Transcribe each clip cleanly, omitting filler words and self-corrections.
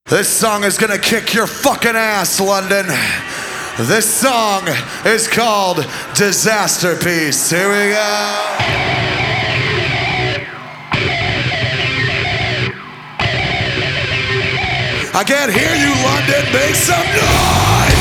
This song is gonna kick your fucking ass, London. This song is called Disasterpiece. Here we go. I can't hear you, London. Make some noise!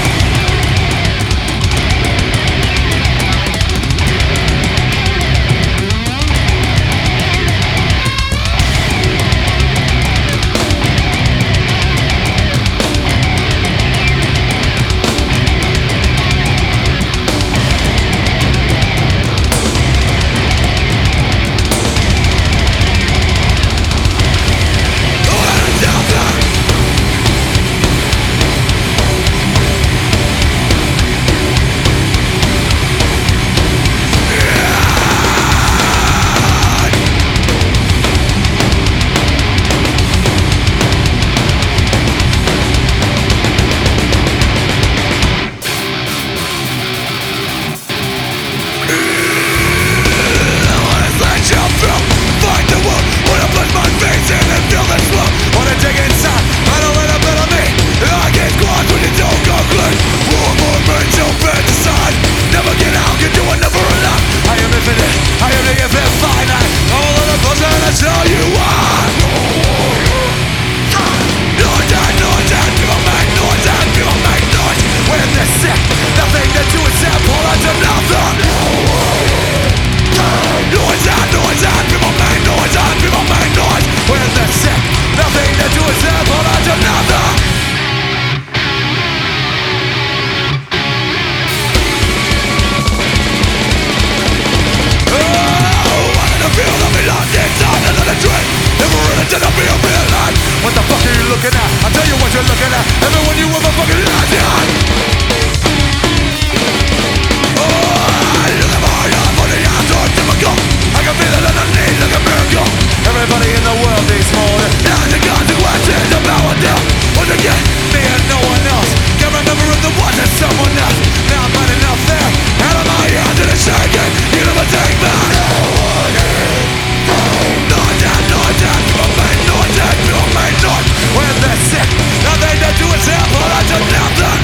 What the fuck are you looking at? I'll tell you what you're looking at. Everyone you ever fucking loved at. Oh, look at my love for the answer typical. I can feel it underneath like a miracle. Everybody in the world needs more than the consequences of power down. Once again, me and no one else can remember if there wasn't someone else. Now I'm not enough there. Out of my hands and it's shaking. You never take back. When they're sick, nothing to do is help, all I do nothing.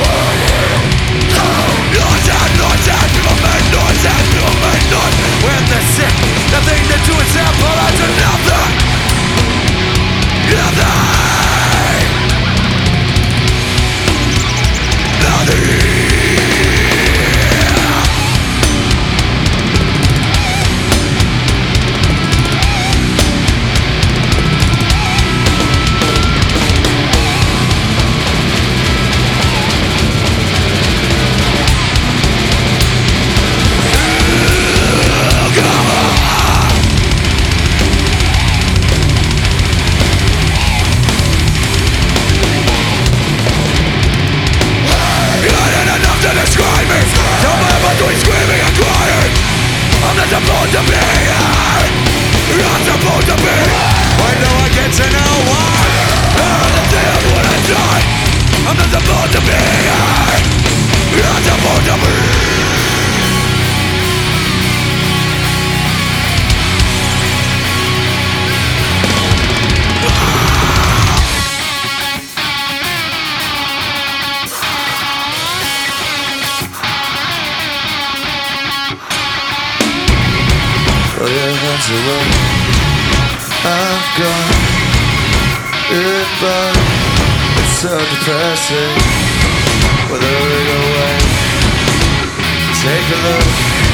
People make noise. When they're sick, nothing to do is help, all I do nothing. I'm gone. It burns. It's so depressing. Withering away. Take a look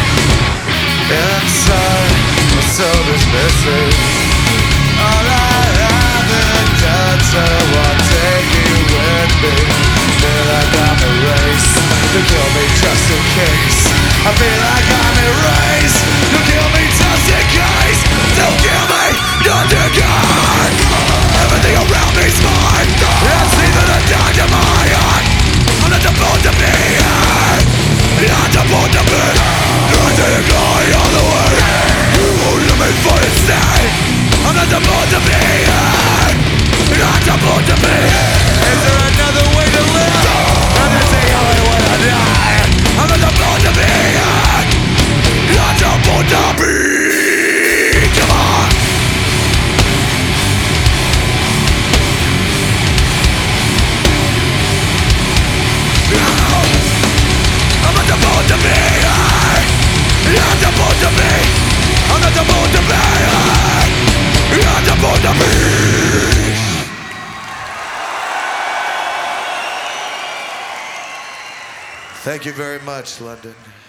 inside. My soul is missing. All I haven't done, so I'll take you with me. Feel like I'm erased. You kill me just in case. I feel like I'm erased. You kill me just in case. Don't kill me, not to God. Everything around me's mine. It's even a dime to my heart. I'm not supposed to be here. Not supposed to be. I didn't go all the way. You won't let me fight and stay. Thank you very much, London.